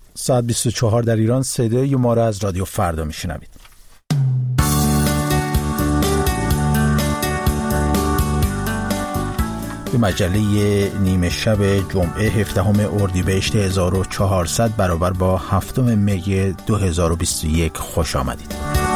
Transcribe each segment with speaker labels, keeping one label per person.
Speaker 1: ساعت 24 در ایران. صدای ما را از رادیو فردا میشنوید. به مجله نیمه شب جمعه 17 اردیبهشت 1400 برابر با 7 می 2021 خوش آمدید.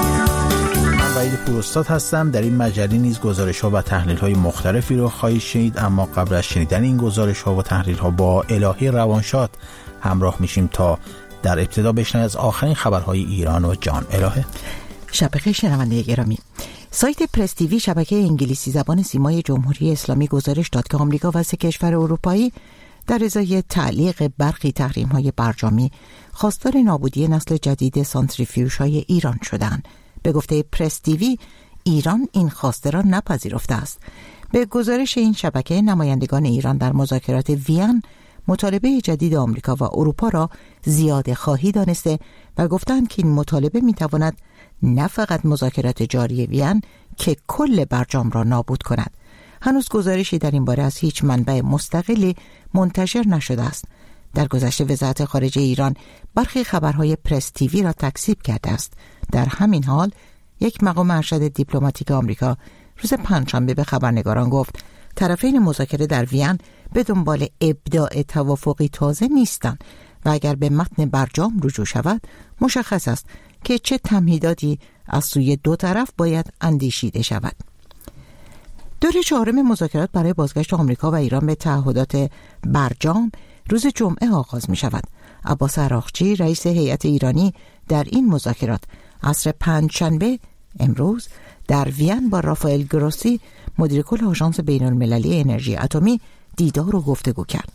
Speaker 1: من وحید پوراستاد هستم. در این مجله نیز گزارش‌ها و تحلیل‌های مختلفی رو خواهید شنید، اما قبل از شنیدن این گزارش‌ها و تحلیل‌ها با الهی روانشاد همراه میشیم تا در ابتدا بشنوید از آخرین خبرهای ایران و جهان. الهه.
Speaker 2: شب بخیر شنونده گرامی. سایت پرس تیوی شبکه انگلیسی زبان سیمای جمهوری اسلامی گزارش داد که آمریکا و 3 کشور اروپایی در ازای تعلیق برخی تحریم‌های برجامی خواستار نابودی نسل جدید سانتریفیوژهای ایران شدند. به گفته پرس تیوی ایران این خواسته را نپذیرفته است. به گزارش این شبکه نمایندگان ایران در مذاکرات وین مطالبه جدید آمریکا و اروپا را زیاده خواهی دانسته و گفتند که این مطالبه میتواند نه فقط مذاکرات جاری وین که کل برجام را نابود کند. هنوز گزارشی در این باره از هیچ منبع مستقلی منتشر نشده است. در گذشته وزارت خارجه ایران برخی خبرهای پرس تیوی را تکذیب کرده است. در همین حال یک مقام ارشد دیپلماتیک آمریکا روز پنجشنبه به خبرنگاران گفت طرفین مذاکره در وین به دنبال ابداع توافقی تازه نیستند و اگر به متن برجام رجوع شود مشخص است که چه تمهیداتی از سوی دو طرف باید اندیشیده شود. دور 4 مذاکرات برای بازگشت آمریکا و ایران به تعهدات برجام روز جمعه آغاز می شود. عباس عراقچی رئیس هیئت ایرانی در این مذاکرات عصر پنجشنبه امروز در وین با رافائل گروسی مدیر کل آژانس بین‌المللی انرژی اتمی دیدار و گفتگو کرد.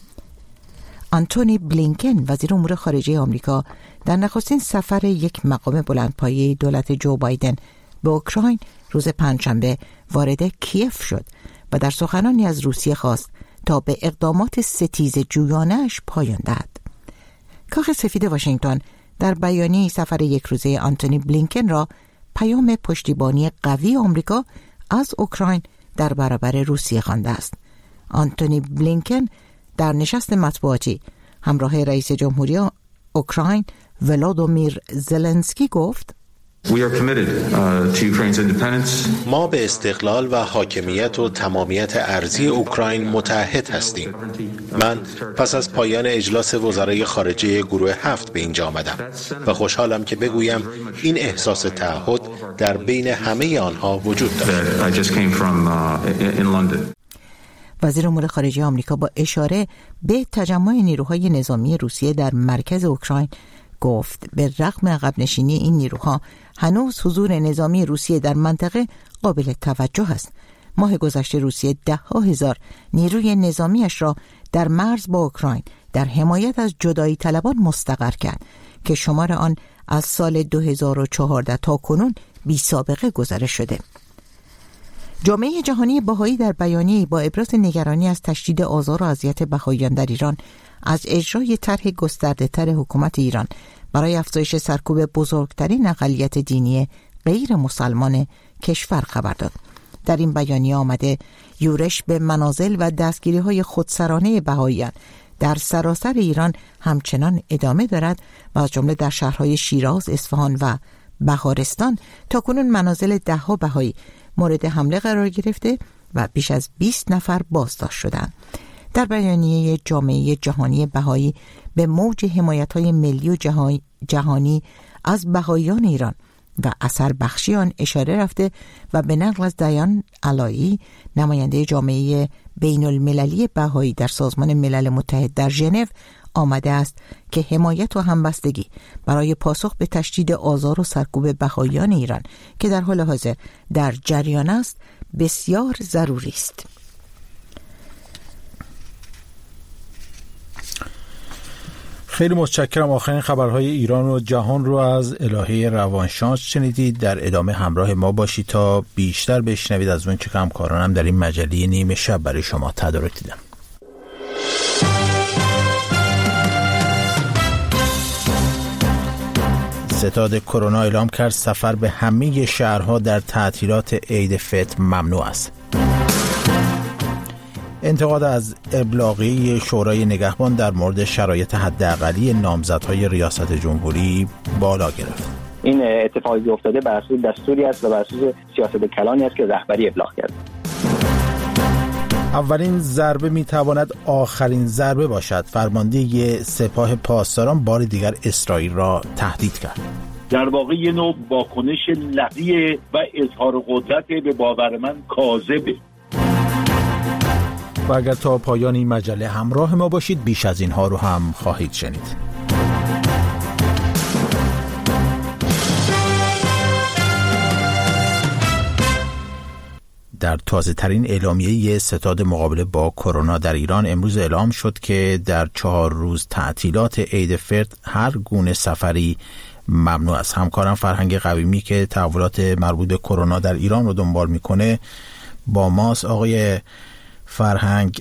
Speaker 2: آنتونی بلینکن وزیر امور خارجه آمریکا در نخستین سفر یک مقام بلندپایه دولت جو بایدن به اوکراین روز پنجشنبه وارد کیف شد و در سخنانی از روسیه خواست تا به اقدامات ستیزه جویانه‌اش پایان دهد. کاخ سفید واشنگتن در بیانیه سفر یک روزه آنتونی بلینکن را پیام پشتیبانی قوی آمریکا از اوکراین در برابر روسیه خوانده است. آنتونی بلینکن در نشست مطبوعاتی همراه رئیس جمهوری اوکراین ولادیمیر زلنسکی گفت
Speaker 3: ما به استقلال و حاکمیت و تمامیت ارضی اوکراین متعهد هستیم. من پس از پایان اجلاس وزرای خارجه گروه 7 به اینجا آمدم و خوشحالم که بگویم این احساس تعهد در بین همه آنها وجود دارد.
Speaker 2: وزیر امور خارجه آمریکا با اشاره به تجمع نیروهای نظامی روسیه در مرکز اوکراین گفت به رغم عقب نشینی این نیروها هنوز حضور نظامی روسیه در منطقه قابل توجه است. ماه گذشته روسیه 10,000 نیروی نظامیش را در مرز با اوکراین در حمایت از جدایی طلبان مستقر کرد که شمار آن از سال 2014 تا کنون بی سابقه گزارش شده. جامعه جهانی بهایی در بیانیه‌ای با ابراز نگرانی از تشدید آزار و اذیت بهائیان در ایران از اجرای طرح گسترده‌تر حکومت ایران برای افزایش سرکوب بزرگترین اقلیت دینی غیر مسلمان کشور خبر داد. در این بیانیه آمده یورش به منازل و دستگیری‌های خودسرانه بهائیان در سراسر ایران همچنان ادامه دارد و از جمله در شهرهای شیراز، اصفهان و بهارستان تاکنون منازل 10 بهایی مورد حمله قرار گرفته و بیش از 20 نفر بازداشت شدند. در بیانیه جامعه جهانی بهایی به موج حمایت‌های ملی و جهانی از بهاییان ایران و اثر بخشی آن اشاره رفته و به نقل از دیان علایی نماینده جامعه بین المللی بهایی در سازمان ملل متحد در ژنو آمده است که حمایت و همبستگی برای پاسخ به تشدید آزار و سرکوب بهاییان ایران که در حال حاضر در جریان است بسیار ضروری است.
Speaker 1: خیلی متشکرم. آخرین خبرهای ایران و جهان رو از الهه روانشاد شنیدید. در ادامه همراه ما باشید تا بیشتر بشنوید از اون چه همکارانم در این مجله نیمه شب برای شما تدارک دیدم. ستاد کرونا اعلام کرد سفر به همه شهرها در تعطیلات عید فطر ممنوع است. انتقاد از ابلاغی شورای نگهبان در مورد شرایط حداقلی نامزدهای ریاست جمهوری بالا گرفت.
Speaker 4: این اتفاقی افتاده بر اساس دستوری است و بر اساس سیاست کلانی است که رهبری ابلاغ کرد.
Speaker 1: اولین ضربه میتواند آخرین ضربه باشد. فرمانده سپاه پاسداران بار دیگر اسرائیل را تهدید کرد.
Speaker 5: در واقع یه نوع واکنش لحظیه و اظهار قدرت به باور من کاذبه.
Speaker 1: و اگر تا پایان این مجله همراه ما باشید بیش از اینها رو هم خواهید شنید. در تازه ترین اعلامیه ستاد مقابله با کرونا در ایران امروز اعلام شد که در 4 روز تعطیلات عید فطر هر گونه سفری ممنوع است. همکارم فرهنگ قویمی که تحولات مربوط به کرونا در ایران رو دنبال میکنه با ماست. آقای فرهنگ،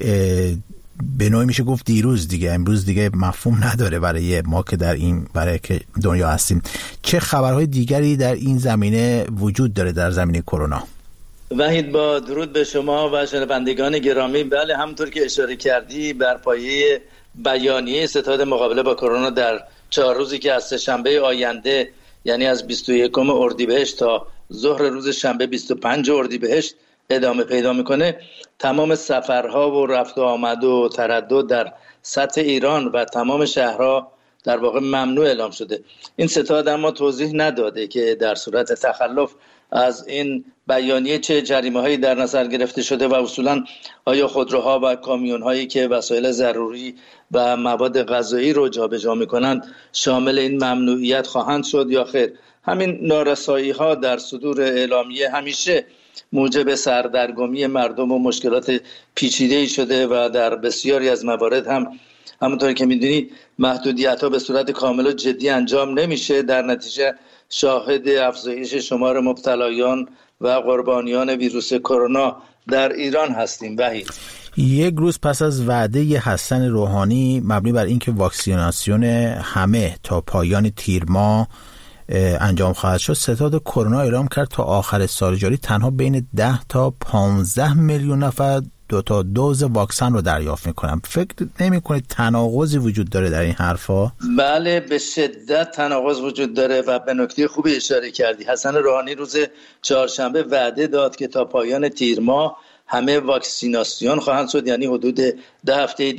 Speaker 1: به نوعی میشه گفت دیروز دیگه، امروز دیگه مفهوم نداره برای ما که در این برای که دنیا هستیم. چه خبرهای دیگری در این زمینه وجود داره در زمینه کرونا؟
Speaker 6: وحید، با درود به شما و شنوندگان گرامی. بله، همونطور که اشاره کردی بر پایه بیانیه ستاد مقابله با کرونا در 4 روزی که از سه‌شنبه آینده یعنی از 21 اردیبهشت تا ظهر روز شنبه 25 اردیبهشت ادامه پیدا میکنه، تمام سفرها و رفت و آمد و تردد در سطح ایران و تمام شهرها در واقع ممنوع اعلام شده. این ستاد اما توضیح نداده که در صورت تخلف از این بیانیه چه جریمه‌هایی در نظر گرفته شده و اصولاً آیا خودروها و کامیون‌هایی که وسایل ضروری و مواد غذایی رو جابجا می‌کنند شامل این ممنوعیت خواهند شد یا خیر. همین نارسایی‌ها در صدور اعلامیه همیشه موجب سردرگمی مردم و مشکلات پیچیده‌ای شده و در بسیاری از موارد همونطور که می‌دونید محدودیت‌ها به صورت کامل و جدی انجام نمیشه. در نتیجه شاهد افزایش شمار مبتلایان و قربانیان ویروس کرونا در ایران هستیم. وحید،
Speaker 1: یک روز پس از وعده حسن روحانی مبنی بر اینکه واکسیناسیون همه تا پایان تیر ماه انجام خواهد شد، ستاد کرونا اعلام کرد تا آخر سال جاری تنها بین 10 تا 15 میلیون نفر 2 تا دوز واکسن رو دریافت میکنن. فکر نمی‌کنید تناقضی وجود داره در این حرفا؟
Speaker 6: بله، به شدت تناقض وجود داره و به نکته خوبی اشاره کردی. حسن روحانی روز چهارشنبه وعده داد که تا پایان تیر ماه همه واکسیناسیون خواهند شد، یعنی حدود 10 هفته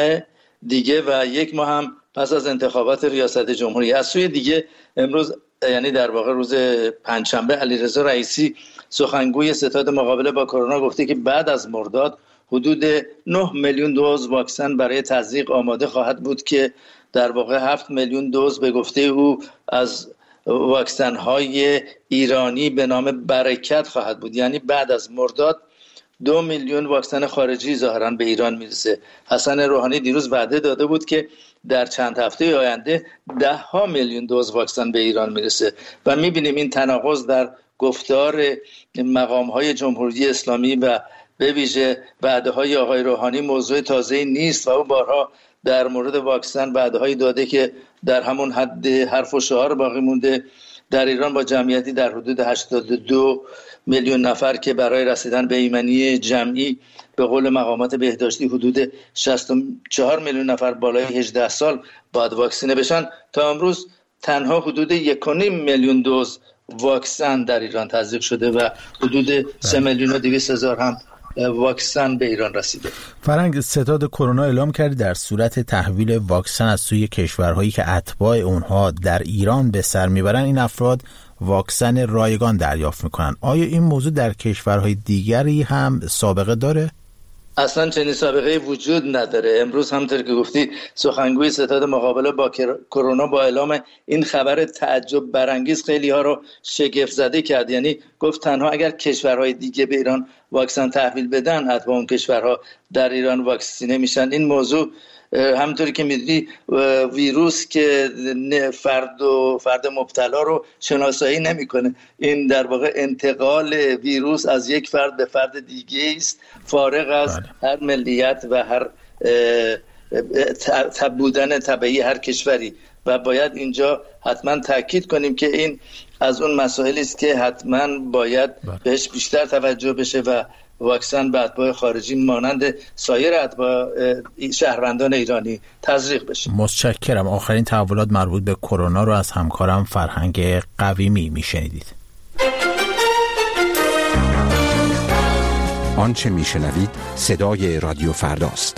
Speaker 6: دیگه و 1 ماه هم پس از انتخابات ریاست جمهوری. از سوی دیگه امروز یعنی در واقع روز پنجشنبه علیرضا رئیسی سخنگوی ستاد مقابله با کرونا گفته که بعد از مرداد حدود 9 میلیون دوز واکسن برای تزریق آماده خواهد بود که در واقع 7 میلیون دوز به گفته او از واکسن‌های ایرانی به نام برکت خواهد بود. یعنی بعد از مرداد 2 میلیون واکسن خارجی ظاهراً به ایران میرسه. حسن روحانی دیروز وعده داده بود که در چند هفته آینده 10 میلیون دوز واکسن به ایران میرسه و میبینیم این تناقض در گفتار مقام‌های جمهوری اسلامی و به ویژه وعده‌های آقای روحانی موضوع تازه‌ای نیست و او بارها در مورد واکسن وعده‌هایی داده که در همون حد حرف و شعار باقی مونده. در ایران با جمعیتی در حدود 82 میلیون نفر که برای رسیدن به ایمنی جمعی به قول مقامات بهداشتی حدود 64 میلیون نفر بالای 18 سال باید واکسینه بشن، تا امروز تنها حدود 1.5 میلیون دوز واکسن در ایران تزریق شده و حدود 3 میلیون و 200 هزار هم واکسن به ایران رسیده.
Speaker 1: فرهنگ، ستاد کرونا اعلام کرد در صورت تحویل واکسن از سوی کشورهایی که اتباع اونها در ایران به سر میبرن این افراد واکسن رایگان دریافت میکنن. آیا این موضوع در کشورهای دیگری هم سابقه داره؟
Speaker 6: اصلا چنین سابقه وجود نداره. امروز همونطور که گفتی سخنگوی ستاد مقابله با کرونا با اعلام این خبر تعجب برانگیز خیلی ها رو شگفت زده کرد. یعنی گفت تنها اگر کشورهای دیگه به ایران واکسن تحویل بدن اتباع اون کشورها در ایران واکسینه میشن. این موضوع همونطوری که میدونی ویروس که فرد مبتلا رو شناسایی نمیکنه. این در واقع انتقال ویروس از یک فرد به فرد دیگه است، فارغ از هر ملیت و هر بودن طبیعی هر کشوری و باید اینجا حتما تاکید کنیم که این از اون مسائلی است که حتما باید بهش بیشتر توجه بشه و واکسن به اتباع خارجی مانند سایر اتباع شهروندان ایرانی تزریق بشه.
Speaker 1: متشکرم. آخرین تحولات مربوط به کرونا رو از همکارم فرهنگ قویمی میشنیدید.
Speaker 7: آنچه میشنوید صدای رادیو فرداست.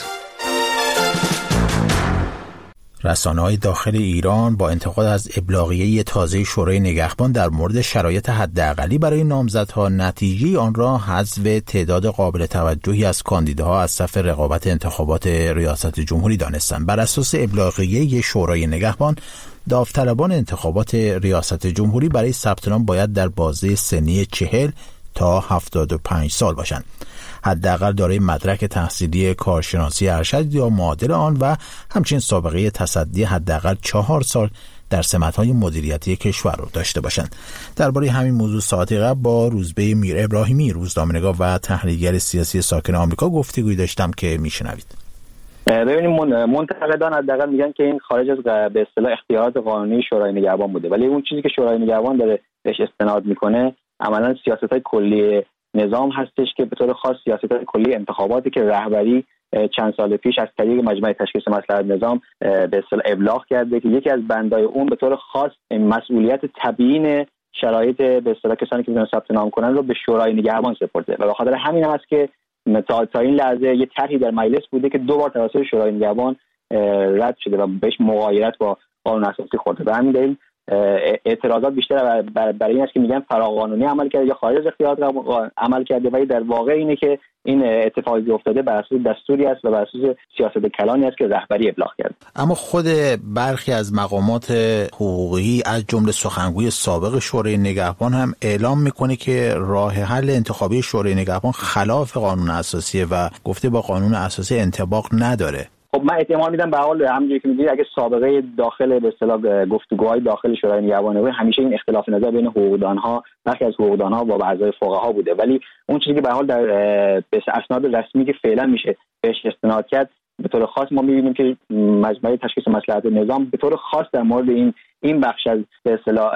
Speaker 1: رسانه‌های داخل ایران با انتقاد از ابلاغیه تازه شورای نگهبان در مورد شرایط حداقلی برای نامزدها، نتیجه آن را حذف تعداد قابل توجهی از کاندیداها از صف رقابت انتخابات ریاست جمهوری دانستند. بر اساس ابلاغیه شورای نگهبان، داوطلبان انتخابات ریاست جمهوری برای ثبت نام باید در بازه سنی 40 تا 75 سال باشند. حداقل دارای مدرک تحصیلی کارشناسی ارشد یا معادل آن و همچنین سابقه تصدی حداقل 4 سال در سمت‌های مدیریتی کشور رو داشته باشند. درباره همین موضوع ساعت قبل با روزبه میر ابراهیمی، روزنامه‌نگار و تحلیلگر سیاسی ساکن آمریکا گفتگویی داشتم که میشنوید.
Speaker 4: ببینیم منتقدان حداقل میگن که این خارج از به اصطلاح اختیارات قانونی شورای نگهبان بوده، ولی اون چیزی که شورای نگهبان داره بهش استناد میکنه عملاً سیاست‌های کلی نظام هستش که به طور خاص سیاست‌های کلی انتخاباتی که رهبری چند سال پیش از طریق مجمع تشخیص مصلحت نظام به اصطلاح ابلاغ کرده که یکی از بندای اون به طور خاص مسئولیت تبیین شرایط به اصطلاح کسانی که میتونن ثبت نام کنن رو به شورای نگهبان سپرده و به خاطر همین هم است که تا این لحظه یه طرحی در مجلس بوده که 2 بار توسط شورای نگهبان رد شده و بهش مغایرت با قانون اساسی خورده. به همین دلیل اعتراضات بیشتر برای این است که میگن فراقانونی عمل کرده یا خارج از اختیارات عمل کرده، ولی در واقع اینه که این اتفاقی افتاده بر اساس دستوری است و بر اساس سیاست کلانی است که رهبری ابلاغ کرده.
Speaker 1: اما خود برخی از مقامات حقوقی از جمله سخنگوی سابق شورای نگهبان هم اعلام میکنه که راه حل انتخابی شورای نگهبان خلاف قانون اساسی و گفته با قانون اساسی انطباق نداره.
Speaker 4: خب من احتمال میدم به حال همونجوری که میگید اگه سابقه داخل به اصطلاح گفتگوهای داخل شورای نگهبان بود، همیشه این اختلاف نظر بین حقوقدانها، برخی از حقوقدانها با اعضای فقها بوده، ولی اون چیزی که به حال در اسناد رسمی که فعلا میشه بهش استناد کرد به طور خاص ما میبینیم که مجمع تشخیص مصلحت نظام به طور خاص در مورد این بخش از به اصطلاح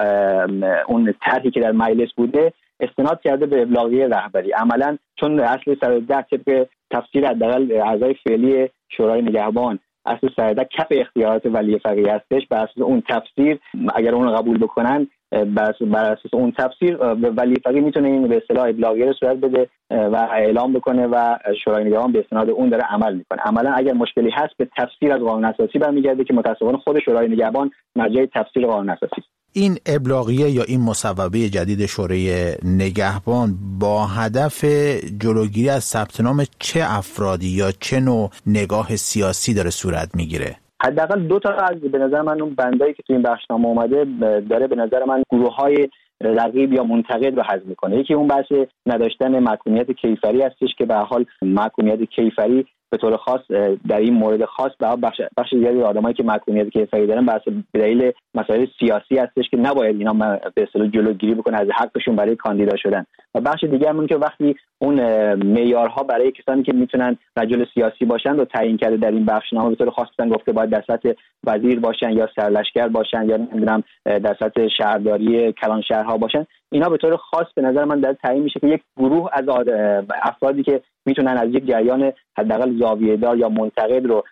Speaker 4: اون طرحی که در مجلس بوده استناد کرده به ابلاغیه رهبری. عملاً چون اصل 110 طبق تفسیر حداقل اعضای فعلی شورای نگهبان اصل 110 کف اختیارات ولی فقیه هستش، بر اساس اون تفسیر اگر اون رو قبول بکنن بر اساس اون تفسیر ولی فقیه میتونه این به اصطلاح ابلاغیه رو صورت بده و اعلام بکنه و شورای نگهبان به استناد اون داره عمل میکنه. عملا اگر مشکلی هست به تفسیر از قانون اساسی برمیگرده که متأسفانه خود شورای نگهبان مرجع تفسیر قانون اساسی است.
Speaker 1: این ابلاغیه یا این مصوبه جدید شورای نگهبان با هدف جلوگیری از ثبت نام چه افرادی یا چه نوع نگاه سیاسی داره صورت میگیره؟
Speaker 4: حداقل 2 تا از به نظر من اون بندایی که تو این بخشنامه اومده داره به نظر من گروه‌های رقیب یا منتقد رو حذف میکنه. یکی اون بحث نداشتن محکومیت کیفری هستش که به حال محکومیت کیفری به طور خاص در این مورد خاص به بخش زیادی آدمایی که محکومیت کیفری دارن به دلیل مسائل سیاسی هستش که نباید اینا به اصطلاح جلوگیری بکنه از حقشون برای کاندیدا شدن. و بخش دیگه همون که وقتی اون معیارها برای کسانی که میتونن رجل سیاسی باشن رو تعیین کرده در این بخشنامه به طور خاص گفته باید در سطح وزیر باشن یا سرلشکر باشن یا نمیدونم در سطح شهرداری کلان شهرها باشن، اینا به طور خاص به نظر من در تعیین میشه که یک گروه از افرادی که میتونن از یک جریان حداقل زاویه‌دار یا منتقد رو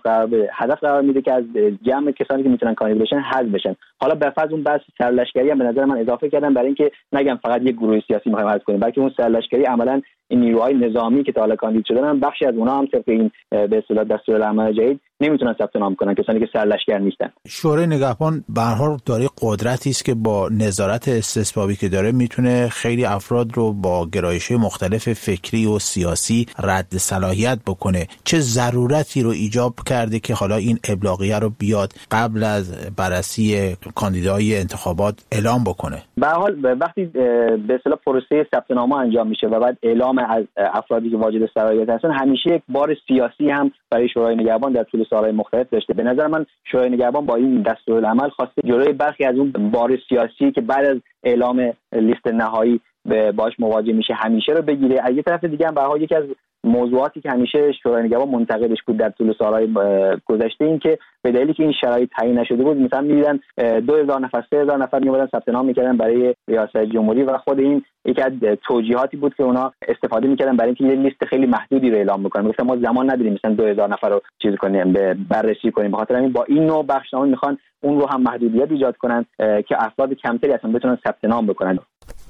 Speaker 4: هدف قرار میده که از جمع کسانی که میتونن کاندید بشن حذف بشن. حالا به فرض اون بحث سرلشکری هم به نظر من اضافه کردن برای اینکه نگم فقط یک گروه سیاسی میخوایم حذف کنیم، بلکه اون سرلشکری عملاً این نیروهای نظامی که تا حالا کاندید شدن بخشی از اونها هم طبق این به اصطلاح دستورالعمل جدید نمیتونن ثبت نام کنن، کسانی که سرلشکر نیستن.
Speaker 1: شورای نگهبان به هر حال داره قدرتی است که با نظارت استثبابی که داره میتونه خیلی افراد رو با گرایش‌های مختلف فکری و سیاسی رد صلاحیت بکنه. چه ضرورتی رو ایجاب کرده که حالا این ابلاغیه رو بیاد قبل از بررسی کاندیدای انتخابات اعلام بکنه؟
Speaker 4: به هر حال وقتی به اصطلاح پروسه ثبت نام انجام میشه و بعد اعلام از افرادی که واجد صلاحیت هستن، همیشه یک بار سیاسی هم برای شورای نگهبان در طول سالهای مختلف داشته. به نظر من شورای نگهبان با این دستورالعمل خواسته جلوی برخی از اون بار سیاسی که بعد از اعلام لیست نهایی باش مواجه میشه همیشه رو بگیره. از یه طرف دیگه هم به هر حال یکی از موضوعاتی که همیشه شورای نگهبان منتقدش بود در طول سالهای گذشته این که به دلیلی که این شرایط تعیین نشده بود مثلا می‌دیدن 2000 نفر 3000 نفر میومدن ثبت نام می‌کردن برای ریاست جمهوری و خود این یکی از توجیهاتی بود که اونا استفاده می‌کردن برای اینکه یه لیست خیلی محدودی رو اعلام بکنن. مثلا ما زمان نداریم مثلا 2000 نفر رو چیز کنیم بررسی کنیم، به خاطر همین با این نوع بخشنامه میخوان اون رو هم محدودیت ایجاد کنن که افراد کمتری اصلا بتونن ثبت نام بکنن.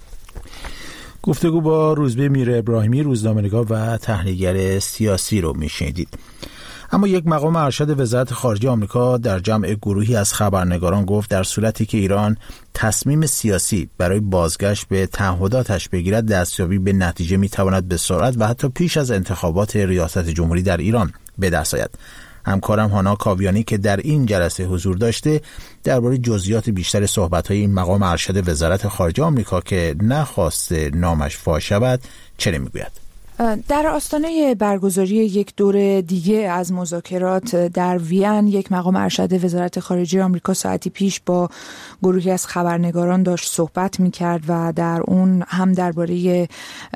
Speaker 1: گفتگو با روزبه میر ابراهیمی، روزنامه‌نگار و تحلیلگر سیاسی رو میشنیدید. اما یک مقام ارشد وزارت خارجه آمریکا در جمع گروهی از خبرنگاران گفت در صورتی که ایران تصمیم سیاسی برای بازگشت به تعهداتش بگیرد، دستیابی به نتیجه میتواند به سرعت و حتی پیش از انتخابات ریاست جمهوری در ایران به دست آید. همکارم هانا کاویانی که در این جلسه حضور داشته درباره جزئیات بیشتر صحبت‌های این مقام ارشد وزارت خارجه آمریکا که نخواسته نامش فاش شود چنین میگوید.
Speaker 8: در آستانه برگزاری یک دور دیگه از مذاکرات در وین، یک مقام ارشد وزارت خارجه آمریکا ساعتی پیش با گروهی از خبرنگاران داشت صحبت می‌کرد و در اون هم درباره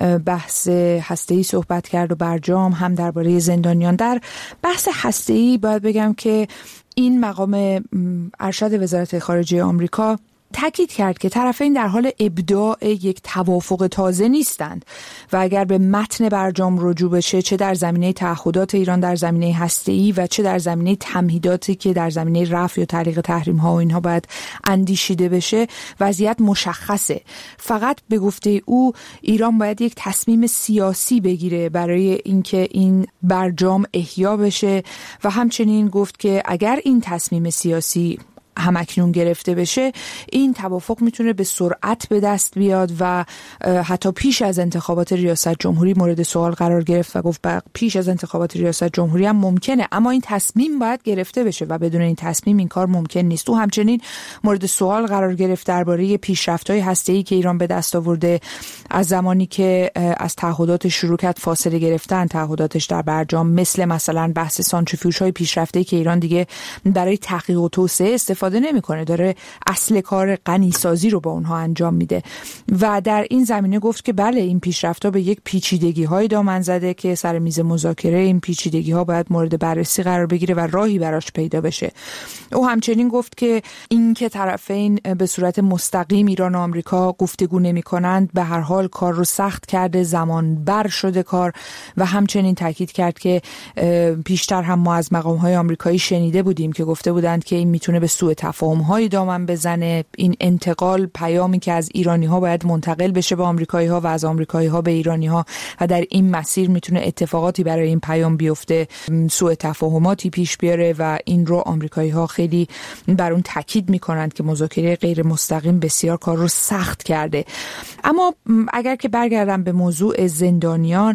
Speaker 8: بحث هسته‌ای صحبت کرد و برجام، هم درباره زندانیان. در بحث هسته‌ای باید بگم که این مقام ارشد وزارت خارجه آمریکا تاکید کرد که طرفین در حال ابداع یک توافق تازه نیستند و اگر به متن برجام رجوع بشه، چه در زمینه تعهدات ایران در زمینه هسته‌ای و چه در زمینه تمهیداتی که در زمینه رفع یا تعلیق تحریم‌ها و اینها باید اندیشیده بشه، وضعیت مشخصه. فقط به گفته او ایران باید یک تصمیم سیاسی بگیره برای اینکه این برجام احیا بشه و همچنین گفت که اگر این تصمیم سیاسی همکنون گرفته بشه، این توافق میتونه به سرعت به دست بیاد و حتی پیش از انتخابات ریاست جمهوری مورد سوال قرار گرفت و گفت پیش از انتخابات ریاست جمهوری هم ممکنه، اما این تصمیم باید گرفته بشه و بدون این تصمیم این کار ممکن نیست. او همچنین مورد سوال قرار گرفت درباره پیشرفت‌های هسته‌ای که ایران به دست آورده از زمانی که از تعهداتش شروع کرد فاصله گرفتن تعهداتش در برجام، مثلا بحث سانتریفیوژهای پیشرفته‌ای که ایران دیگه برای تحقیق و توسعه استفاده نمیکنه، داره اصل کار غنیسازی رو با اونها انجام میده و در این زمینه گفت که بله، این پیشرفت‌ها به یک پیچیدگی‌های دامن زده که سر میز مذاکره این پیچیدگی‌ها باید مورد بررسی قرار بگیره و راهی براش پیدا بشه. او همچنین گفت که این که طرفین به صورت مستقیم ایران و آمریکا گفتگو نمی‌کنند به هر حال کار رو سخت کرده، زمان بر شده کار و همچنین تاکید کرد که پیشتر هم ما از مقام‌های آمریکایی شنیده بودیم که گفته بودند که این میتونه به سوء تفاهم‌های دامن بزنه، این انتقال پیامی که از ایرانی‌ها باید منتقل بشه به آمریکایی‌ها و از آمریکایی‌ها به ایرانی‌ها و در این مسیر میتونه اتفاقاتی برای این پیام بیفته، سوء تفاهماتی پیش بیاره و این رو آمریکایی‌ها خیلی بر اون تاکید می‌کنند که مذاکره غیر مستقیم بسیار کار رو سخت کرده. اما اگر که برگردم به موضوع زندانیان،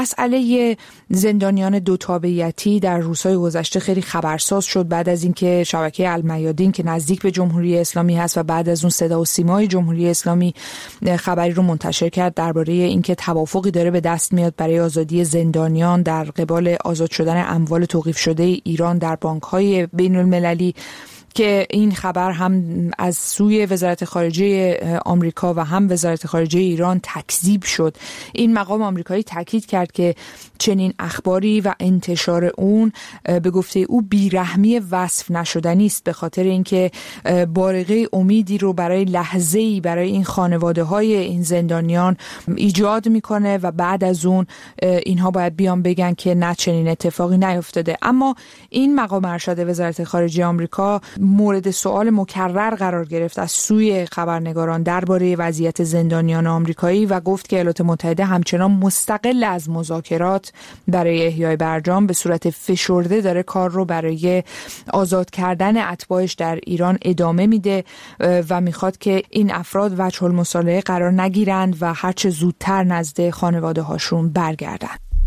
Speaker 8: مسئله زندانیان دو تابعیتی در روزهای گذشته خیلی خبرساز شد بعد از اینکه شبکه المیادین که نزدیک به جمهوری اسلامی هست و بعد از اون صدا و سیمای جمهوری اسلامی خبری رو منتشر کرد درباره اینکه توافقی داره به دست میاد برای آزادی زندانیان در قبال آزاد شدن اموال توقیف شده ایران در بانک‌های بین‌المللی، که این خبر هم از سوی وزارت خارجه آمریکا و هم وزارت خارجه ایران تکذیب شد. این مقام آمریکایی تاکید کرد که چنین اخباری و انتشار اون به گفته او بیرحمی وصف نشدنی است، به خاطر اینکه بارقه امیدی رو برای لحظه‌ای برای این خانواده‌های این زندانیان ایجاد میکنه و بعد از اون اینها باید بیان بگن که نه، چنین اتفاقی نیفتاده. اما این مقام ارشد وزارت خارجه آمریکا مورد سوال مکرر قرار گرفت از سوی خبرنگاران درباره وضعیت زندانیان آمریکایی و گفت که ایالات متحده همچنان مستقل از مذاکرات برای احیای برجام به صورت فشرده داره کار رو برای آزاد کردن اتباعش در ایران ادامه میده و میخواد که این افراد وجه المصالحه قرار نگیرند و هرچه زودتر نزد خانواده هاشون برگردن.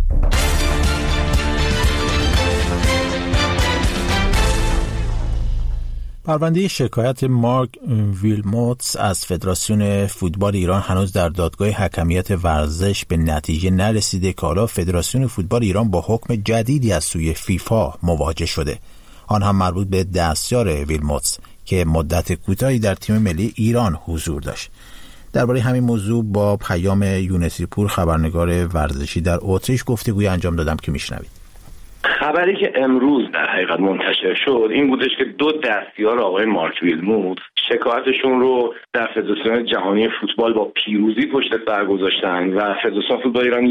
Speaker 1: پرونده شکایت مارک ویلموتس از فدراسیون فوتبال ایران هنوز در دادگاه حکمیت ورزش به نتیجه نرسیده که حالا فدراسیون فوتبال ایران با حکم جدیدی از سوی فیفا مواجه شده، آن هم مربوط به دستیار ویلموتس که مدت کوتاهی در تیم ملی ایران حضور داشت. درباره همین موضوع با پیام یونسی پور خبرنگار ورزشی در اتریش گفتگوی انجام دادم که میشنوید.
Speaker 9: خبری که امروز در حقیقت منتشر شد این بودش که 2 دستیار آقای مارک ویلموت شکایتشون رو در فدراسیون جهانی فوتبال با پیروزی پشت سر گذاشتن و فدراسیون فوتبال ایران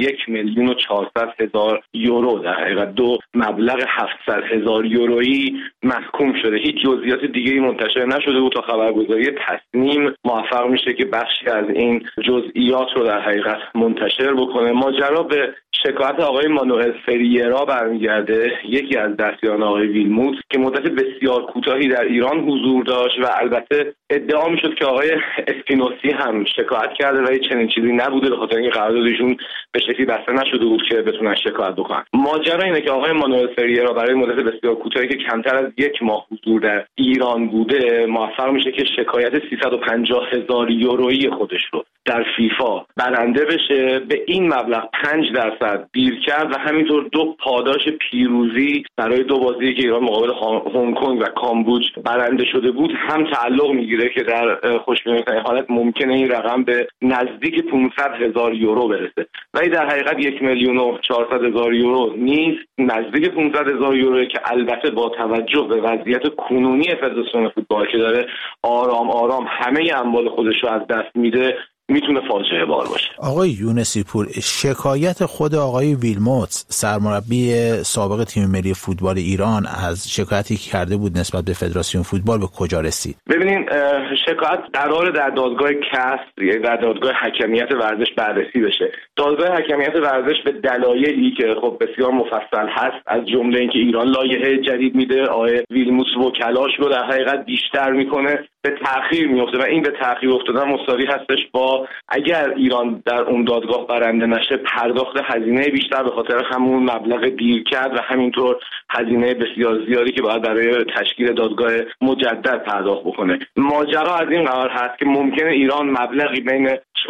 Speaker 9: 1,400,000 یورو در حقیقت 2 مبلغ 700,000 یورویی محکوم شده. هیچ جزئیات دیگه‌ای منتشر نشده بود تا خبرگزاری تصنیم موفق میشه که بخشی از این جزئیات رو در حقیقت منتشر بکنه. ماجرا به شکایت آقای مانوئل فریرا برمیگرده، یکی از دستیاران آقای ویلموت که مدت بسیار کوتاهی در ایران حضور داشت و البته ادعا میشد که آقای اسپینوسی هم شکایت کرده و چنین چیزی نبوده، به خاطر اینکه قراردادشون به شکلی بسته نشده بود که بتونن شکایت بکنن. ماجرا اینه که آقای مانوئل فریرا برای مدت بسیار کوتاهی که کمتر از 1 ماه حضور در ایران بوده موفق میشه که شکایت 350,000 یورویی خودش رو در فیفا برنده بشه. به این مبلغ 5% دیر کرد و همینطور 2 پاداش پیروزی برای 2 بازی که ایران مقابل هنگ کنگ و کامبوج برنده شده بود هم تعلق میگیره که در خوشبینانه‌ترین حالت ممکنه این رقم به نزدیک 500,000 یورو برسه، ولی در حقیقت 1,400,000 یورو نیست، نزدیک 500,000 یورو که البته با توجه به وضعیت کنونی فدراسیون فوتبال که داره آرام آرام همه اموال خودش رو از دست میده میتونه فاجعه بار باشه.
Speaker 1: آقای یونسی پور، شکایت خود آقای ویلموت سرمربی سابق تیم ملی فوتبال ایران از شکایتی که کرده بود نسبت به فدراسیون فوتبال به کجا رسید؟
Speaker 9: ببینین شکایت قراره در دادگاه کسب یا در دادگاه حکمیت ورزش بررسی بشه. دادگاه حکمیت ورزش به دلایلی که خب بسیار مفصل هست، از جمله اینکه ایران لایحه جدید میده، آقای ویلموت وکلاش رو در حقیقت بیشتر میکنه، به تأخیر میفته و این به تأخیر افتادن مساوی هستش با اگر ایران در اون دادگاه برنده نشه پرداخت هزینه بیشتر به خاطر همون مبلغ دیر کرد و همینطور هزینه بسیار زیادی که باید برای تشکیل دادگاه مجدد پرداخت بکنه. ماجرا از این قرار هست که ممکنه ایران مبلغی بین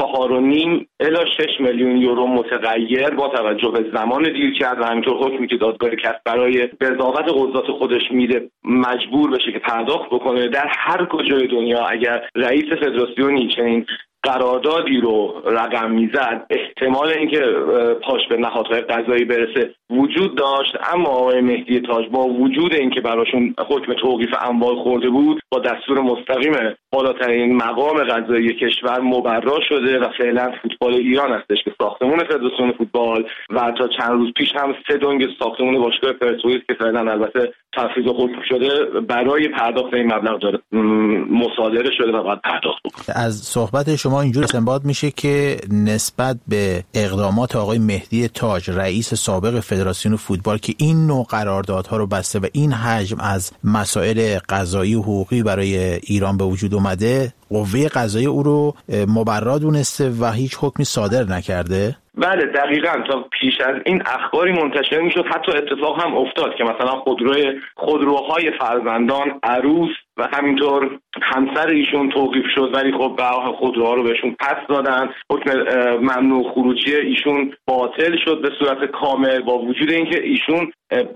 Speaker 9: 4.5 الی 6 میلیون یورو متغیر با توجه به زمان دیر کرد و همینطور حکمی که دادگاه کسب برای قضاوت قضات خودش میده مجبور بشه که پرداخت بکنه. در هر کجای دنیا اگر رئیس فدراسیونی چنین قراردادی رو رقم میزد احتمال اینکه پاش به نهادهای قضایی برسه وجود داشت، اما آقای مهدی تاج با وجود اینکه براشون حکم توقیف اموال خورده بود با دستور مستقیم بالاترین مقام قضایی کشور مبرا شده و فعلا فوتبال ایران هستش که ساختمون فدراسیون فوتبال و تا چند روز پیش هم 3 دنگ ساختمون باشگاه پرسپولیس که فعلا البته تفویض حکم شده برای پرداخت این مبلغ داره مصادره شده و باید پرداخت بکنه.
Speaker 1: از صحبت شما اینجور استنباط میشه که نسبت به اقدامات آقای مهدی تاج رئیس سابق فدراسیون فوتبال که این نوع قراردادها رو بسته و این حجم از مسائل قضایی و حقوقی برای ایران به وجود اومده، قوه قضایی او رو مبرا دونسته و هیچ حکمی صادر نکرده؟
Speaker 9: بله دقیقاً. تا پیش از این اخباری منتشر میشد، حتی اتفاق هم افتاد که مثلا خودروهای فرزندان عروس و همینطور همسر ایشون توقیف شد، ولی خب به خودروها رو بهشون پس دادن. حکم ممنوع خروجی ایشون باطل شد به صورت کامل با وجود اینکه ایشون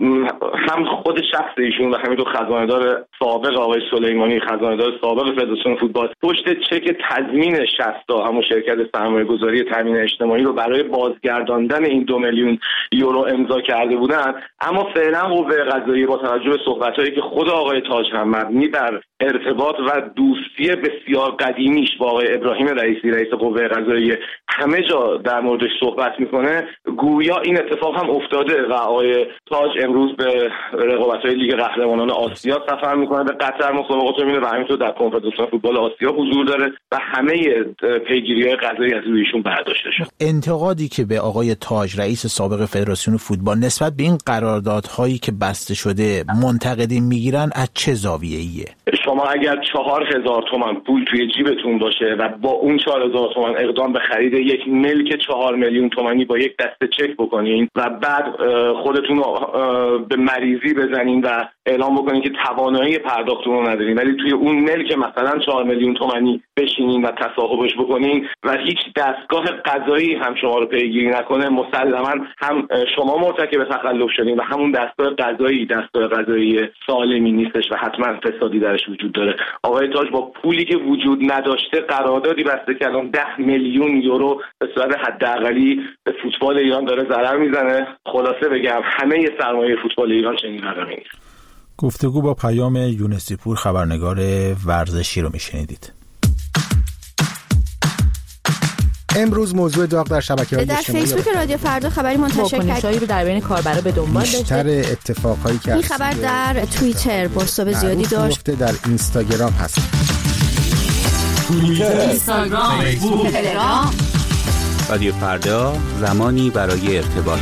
Speaker 9: هم خود شخص ایشون و همینطور خزانه‌دار سابق آقای سلیمانی، خزانه‌دار سابق فدراسیون فوتبال، پشت چک تضمین 60 تا همون شرکت سرمایه‌گذاری تامین اجتماعی رو برای بازگرداندن این 2 میلیون یورو امضا کرده بودن. اما فعلا قوه قضاییه با توجه به صحبت‌هایی که خود آقای تاج هم مبنی بر ارتباط و دوستی بسیار قدیمیش با آقای ابراهیم رئیسی رئیس قوه قضاییه همه جا در موردش صحبت میکنه، گویا این اتفاق هم افتاده و آقای تاج امروز به رقابت‌های لیگ قهرمانان آسیا سفر میکنه، به قطر مسابقات میره و همینطور در کنفدراسیون فوتبال آسیا حضور داره و همه پیگیری‌های قضایی از روی ایشون برداشته شد.
Speaker 1: انتقادی که به آقای تاج رئیس سابق فدراسیون فوتبال نسبت به این قراردادهایی که بسته شده منتقدین میگیرن از چه زاویه‌ایه؟
Speaker 9: شما اگر 4,000 تومان پول توی جیبتون باشه و با اون 4,000 تومان اقدام به خرید یک ملک 4 میلیون تومانی با یک دسته چک بکنین و بعد خودتون به مریضی بزنین و اعلام بکنین که توانایی پرداختون رو ندارین، ولی توی اون ملک مثلا 4 میلیون تومانی بشینین و تصاحبش بکنین و هیچ دستگاه قضایی هم شما رو پیگیری نکنه، مسلما هم شما مرتکب تخلف شدین و همون دستگاه قضایی سالمی نیستش و حتما فسادی درش وجود داره. آقای تاج با پولی که وجود نداشته قراردادی بسته که الان 10 میلیون یورو به صورت حداقلی به فوتبال ایران داره ضرر میزنه. خلاصه بگم همه سرمایه فوتبال ایران چنین رقمی نیست.
Speaker 1: گفتگو با پیام یونسی پور، خبرنگار ورزشی رو میشنیدید. امروز موضوع داغ در شبکه‌های اجتماعی
Speaker 10: در فیسبوک رادیو فردا خبری منتشر
Speaker 8: واکنش‌هایی رو در بین کاربرا به دنبال داشته.
Speaker 1: بیشتر اتفاقایی که
Speaker 10: این خبر در توییتر بازتاب زیادی داشت.
Speaker 1: در اینستاگرام هست.
Speaker 11: توییتر، اینستاگرام، فیسبوک، تلگرام.
Speaker 12: رادیو فردا، زمانی برای ارتباط.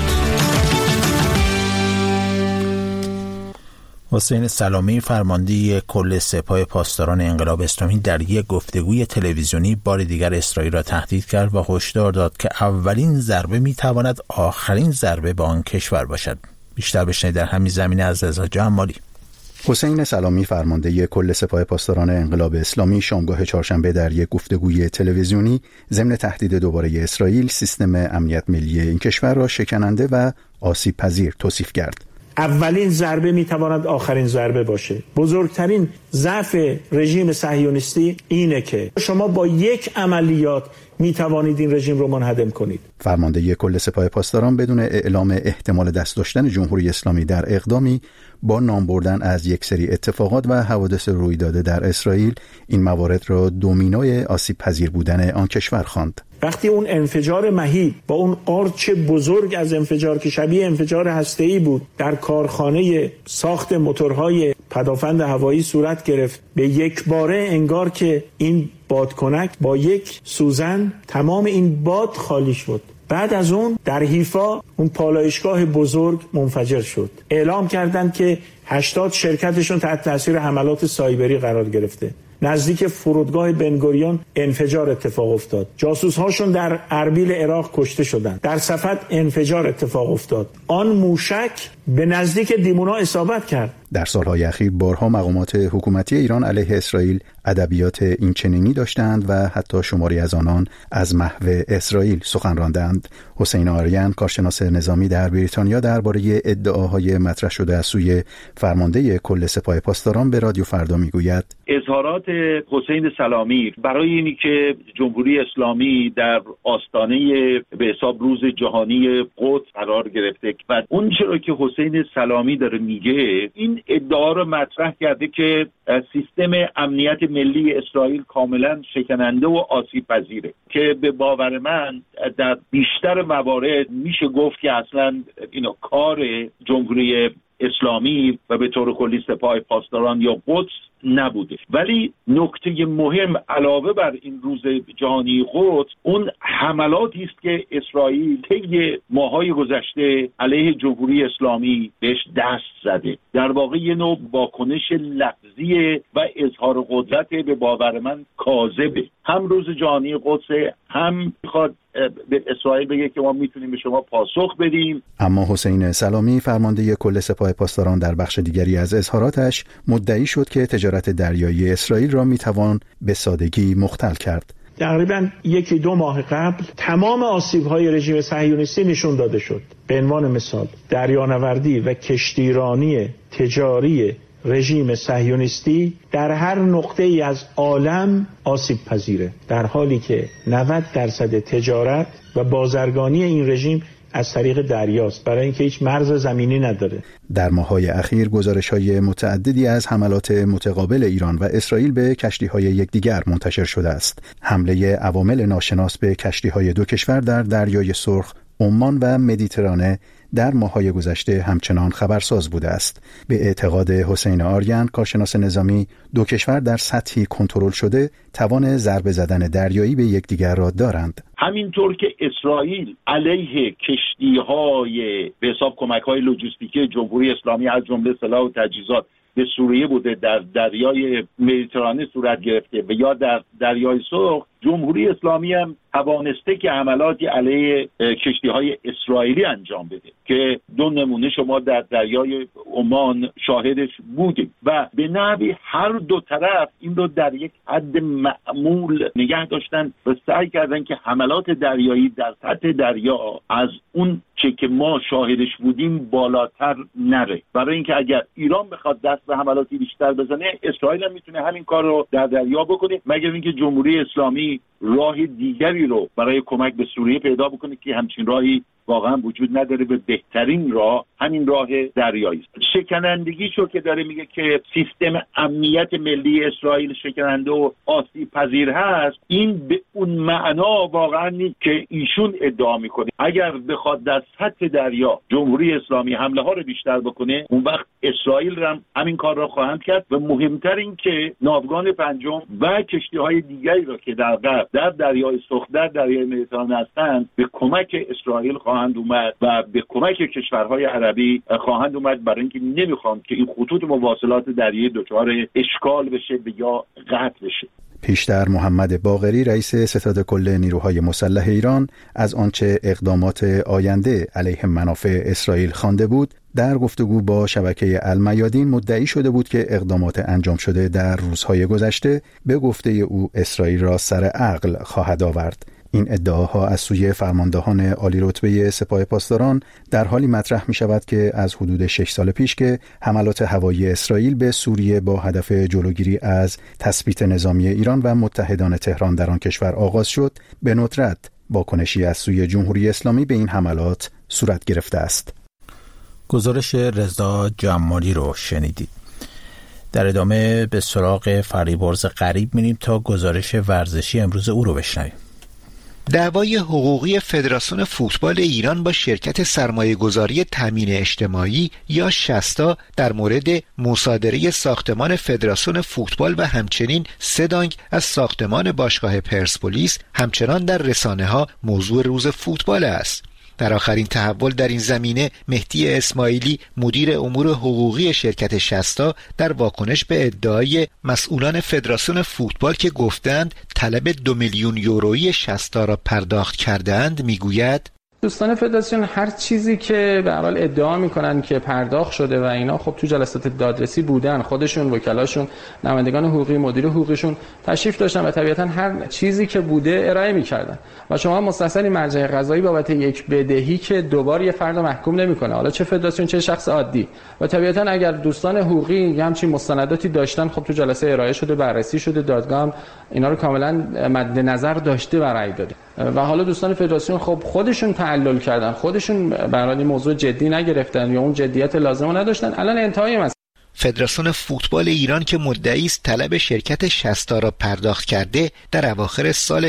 Speaker 1: حسین سلامی، فرمانده کل سپاه پاسداران انقلاب اسلامی، در یک گفتگوی تلویزیونی بار دیگر اسرائیل را تهدید کرد و هشدار داد که اولین ضربه میتواند آخرین ضربه به آن کشور باشد. بیشتر بشنوید در همین زمینه از رضا جمالی.
Speaker 13: حسین سلامی، فرمانده کل سپاه پاسداران انقلاب اسلامی، شامگاه چهارشنبه در یک گفتگوی تلویزیونی ضمن تهدید دوباره اسرائیل سیستم امنیت ملی این کشور را شکننده و آسیب پذیر توصیف کرد.
Speaker 14: اولین ضربه میتواند آخرین ضربه باشه. بزرگترین ضعف رژیم صهیونیستی اینه که شما با یک عملیات میتوانید این رژیم رو منهدم کنید.
Speaker 13: فرمانده کل سپاه پاسداران بدون اعلام احتمال دست داشتن جمهوری اسلامی در اقدامی با نام بردن از یک سری اتفاقات و حوادث روی داده در اسرائیل این موارد را دومینوی آسیب پذیر بودن آن کشور خواند.
Speaker 14: وقتی اون انفجار مهیب با اون قارچ بزرگ از انفجار که شبیه انفجار هسته‌ای بود در کارخانه ساخت موتورهای پدافند هوایی صورت گرفت، به یک باره انگار که این بادکنک با یک سوزن تمام این باد خالی شد. بعد از اون در حیفا اون پالایشگاه بزرگ منفجر شد. اعلام کردند که 80 شرکتشون تحت تاثیر حملات سایبری قرار گرفته. نزدیک فرودگاه بنگوریون انفجار اتفاق افتاد. جاسوس‌هاشون در اربیل عراق کشته شدند. در صفد انفجار اتفاق افتاد. آن موشک به نزدیک دیمونا اصابت کرد.
Speaker 13: در سالهای اخیر بارها مقامات حکومتی ایران علیه اسرائیل ادبیات اینچنینی داشتند و حتی شماری از آنان از محو اسرائیل سخن راندند. حسین آریان، کارشناس نظامی در بریتانیا، درباره ادعاهای مطرح شده از سوی فرمانده کل سپاه پاسداران به رادیو فردا میگوید:
Speaker 5: اظهارات حسین سلامی برای اینی که جمهوری اسلامی در آستانه به حساب روز جهانی قدس قرار گرفته و اون چرا که حسین سلامی داره میگه، این ادعا رو مطرح کرده که سیستم امنیت ملی اسرائیل کاملا شکننده و آسیب پذیره که به باور من در بیشتر موارد میشه گفت که اصلا اینو کار جمهوری اسلامی و به طور کلی سپاه پاسداران یا قدس نبوده. ولی نکته مهم علاوه بر این روز جهانی قدس، اون حملاتی است که اسرائیل طی ماه‌های گذشته علیه جمهوری اسلامی بهش دست زده. در واقع یه نوع واکنش لفظی و اظهار قدرت به باور من کاذبه. هم روز جهانی قدس، هم میخواد به اسرائیل بگه که ما میتونیم به شما پاسخ بدیم.
Speaker 13: اما حسین سلامی، فرمانده کل سپاه پاسداران، در بخش دیگری از اظهاراتش مدعی شد که تجارت دریایی اسرائیل را میتوان به سادگی مختل کرد.
Speaker 14: تقریباً 1-2 ماه قبل تمام آسیب‌های رژیم صهیونیستی نشون داده شد. به عنوان مثال دریانوردی و کشتیرانی تجاری رژیم صهیونیستی در هر نقطه‌ای از عالم آسیب پذیره، در حالی که 90% تجارت و بازرگانی این رژیم از طریق دریاست، برای اینکه هیچ مرز زمینی نداره.
Speaker 13: در ماه‌های اخیر گزارش‌های متعددی از حملات متقابل ایران و اسرائیل به کشتی‌های یکدیگر منتشر شده است. حمله عوامل ناشناس به کشتی‌های دو کشور در دریای سرخ، عمان و مدیترانه در ماه‌های گذشته همچنان خبرساز بوده است. به اعتقاد حسین آریان، کارشناس نظامی، دو کشور در سطحی کنترل شده توان ضربه زدن دریایی به یکدیگر را دارند.
Speaker 5: همینطور که اسرائیل علیه کشتی‌های به حساب کمک‌های لوجستیکی جمهوری اسلامی از جمله سلاح و تجهیزات به سوریه بوده، در دریای مدیترانه صورت گرفته و یا در دریای سرخ، جمهوری اسلامی هم توانسته که حملاتی علیه کشتی‌های اسرائیلی انجام بده که دو نمونه شما در دریای عمان شاهدش بودیم و به نحوی هر دو طرف این رو در یک حد معمول نگه داشتن و سعی کردن که حملات دریایی در سطح دریا از اون چه که ما شاهدش بودیم بالاتر نره، برای اینکه اگر ایران بخواد دست به حملاتی بیشتر بزنه، اسرائیل هم میتونه همین کار رو در دریا بکنه، مگر اینکه جمهوری اسلامی راه دیگری رو برای کمک به سوریه پیدا بکنه که همچین راهی واقعا وجود نداره. به بهترین راه همین راه دریایی است. شکنندگیشو که داره میگه که سیستم امنیت ملی اسرائیل شکننده و آسیب پذیر هست، این به اون معنا واقعا نیست که ایشون ادعا میکنه. اگر بخواد در سطح دریا جمهوری اسلامی حمله ها رو بیشتر بکنه، اون وقت اسرائیل هم همین کار را خواهند کرد و مهمتر این که ناوگان پنجم و کشتی‌های دیگری را که در غرب در دریای سرخ در دریای مدیترانه هستند به کمک اسرائیل خواهند اومد و به کمک کشورهای عربی خواهند اومد، برای اینکه نمیخوان که این خطوط مواصلات دریایی دچار اشکال بشه یا قطع بشه.
Speaker 13: پیشتر محمد باقری رئیس ستاد کل نیروهای مسلح ایران از آنچه اقدامات آینده علیه منافع اسرائیل خوانده بود در گفتگو با شبکه المیادین مدعی شده بود که اقدامات انجام شده در روزهای گذشته به گفته او اسرائیل را سر عقل خواهد آورد. این ادعاها از سوی فرماندهان عالی رتبه سپاه پاسداران در حالی مطرح می شود که از حدود 6 سال پیش که حملات هوایی اسرائیل به سوریه با هدف جلوگیری از تثبیت نظامی ایران و متحدان تهران در آن کشور آغاز شد، به ندرت واکنشی از سوی جمهوری اسلامی به این حملات صورت گرفته است.
Speaker 1: گزارش رضا جمالی رو شنیدید. در ادامه به سراغ فریبرز غریب میریم تا گزارش ورزشی امروز او رو بشنویم.
Speaker 15: دعوای حقوقی فدراسیون فوتبال ایران با شرکت سرمایه‌گذاری تامین اجتماعی یا شستا در مورد مصادره ساختمان فدراسیون فوتبال و همچنین 3 دانگ از ساختمان باشگاه پرسپولیس همچنان در رسانه‌ها موضوع روز فوتبال است. در آخرین تحول در این زمینه مهدی اسماعیلی مدیر امور حقوقی شرکت شستا در واکنش به ادعای مسئولان فدراسیون فوتبال که گفتند طلب 2 میلیون یورویی شستا را پرداخت کردند میگوید
Speaker 16: دوستان فدراسیون هر چیزی که به هر حال ادعا میکنن که پرداخت شده و اینا خب تو جلسات دادرسی بودن، خودشون وکلاشون نمایندگان حقوقی مدیر حقوقیشون تشریف داشتن و طبیعتا هر چیزی که بوده ارائه میکردن و شما مستثنی مرجع قضایی بابت یک بدهی که دوبار یه فرد محکوم نمیکنه، حالا چه فدراسیون چه شخص عادی، و طبیعتا اگر دوستان حقوقی همچین مستنداتی داشتن خب تو جلسه ارائه شده، بررسی شده، دادگاه اینا رو کاملا مد نظر داشته و رأی داده و حالا دوستان فدراسیون خب خودشون تعلل کردن، خودشون برای موضوع جدی نگرفتن یا اون جدیت لازم رو نداشتن. الان انتهای مسئله
Speaker 15: فدراسیون فوتبال ایران که مدعی است طلب شرکت شستا را پرداخت کرده، در اواخر سال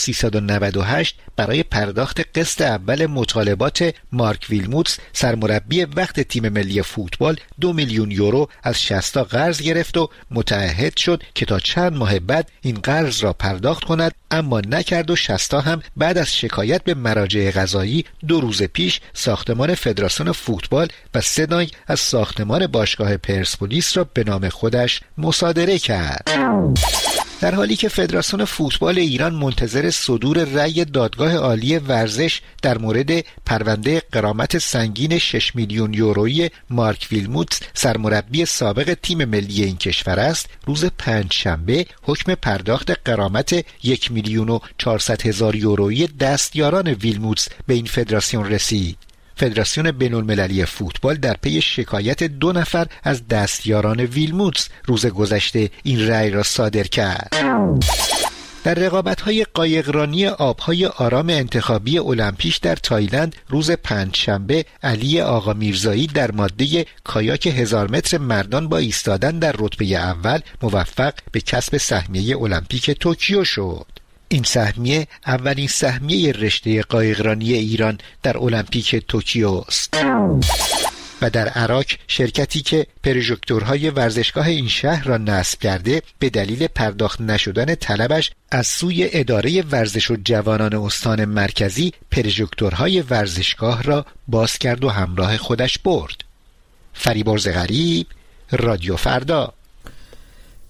Speaker 15: 1398 برای پرداخت قسط اول مطالبات مارک ویلموتس سرمربی وقت تیم ملی فوتبال 2 میلیون یورو از شستا قرض گرفت و متعهد شد که تا چند ماه بعد این قرض را پرداخت کند، اما نکرد و شستا هم بعد از شکایت به مراجع قضایی 2 روز پیش ساختمان فدراسیون فوتبال و 3 دانگ از ساختمان باشگاه پرسپولیس را به نام خودش مصادره کرد. در حالی که فدراسیون فوتبال ایران منتظر صدور رأی دادگاه عالی ورزش در مورد پرونده غرامت سنگین 6 میلیون یورویی مارک ویلموتس سرمربی سابق تیم ملی این کشور است، روز پنجشنبه حکم پرداخت غرامت 1,400,000 یورویی دستیاران ویلموتس به این فدراسیون رسید. فدراسیون بین‌المللی فوتبال در پی شکایت 2 نفر از دستیاران ویلموتس روز گذشته این رأی را صادر کرد. در رقابت‌های قایقرانی آب‌های آرام انتخابی المپیک در تایلند روز پنجشنبه علی آقا میرزایی در ماده کایاک 1000 متر مردان با ایستادن در رتبه اول موفق به کسب سهمیه المپیک توکیو شد. این سهمیه اولین سهمیه رشته قایقرانی ایران در المپیک توکیو است. و در عراق شرکتی که پروژکتورهای ورزشگاه این شهر را نصب کرده به دلیل پرداخت نشدن طلبش از سوی اداره ورزش و جوانان استان مرکزی پروژکتورهای ورزشگاه را باز کرد و همراه خودش برد. فریبرز غریب، رادیو فردا.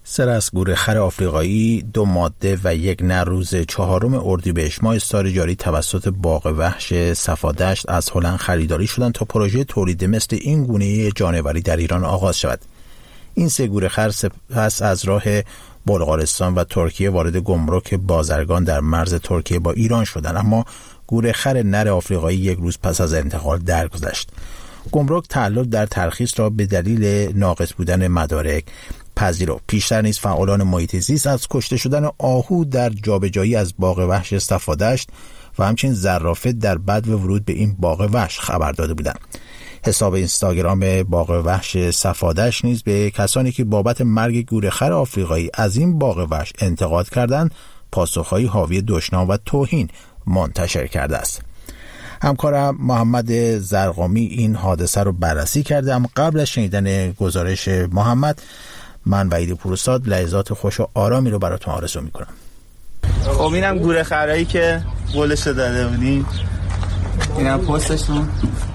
Speaker 1: سرس گورخر آفریقایی 2 ماده و 1 نر روز 4 اردیبهشت ماه سال جاری توسط باغ وحش صفادشت از هلند خریداری شدند تا پروژه تولید مثل این گونه جانوری در ایران آغاز شود. این 3 گورخر سپس از راه بلغارستان و ترکیه وارد گمرک بازرگان در مرز ترکیه با ایران شدند، اما گورخر نر آفریقایی 1 روز پس از انتقال درگذشت. گمرک تعلل در ترخیص را به دلیل ناقص بودن مدارک پذیرفت. پیشتر نیز فعالان محیط زیست از کشته شدن آهو در جابجایی از باغ وحش صفادشت و همچنین زرافه در بدو ورود به این باغ وحش خبر داده بودند. حساب اینستاگرام باغ وحش صفادشت نیز به کسانی که بابت مرگ گورخر آفریقایی از این باغ وحش انتقاد کردند پاسخهای حاوی دشنام و توهین منتشر کرده است. همکارم محمد زرقامی این حادثه رو بررسی کرده، اما قبل از شنیدن گزارش محمد من وحید پوروزاد لحظات خوش و آرامی رو براتون آرزو میکنم.
Speaker 17: خب اینم گورخرایی که قولش رو داده بودیم، اینم پستشون،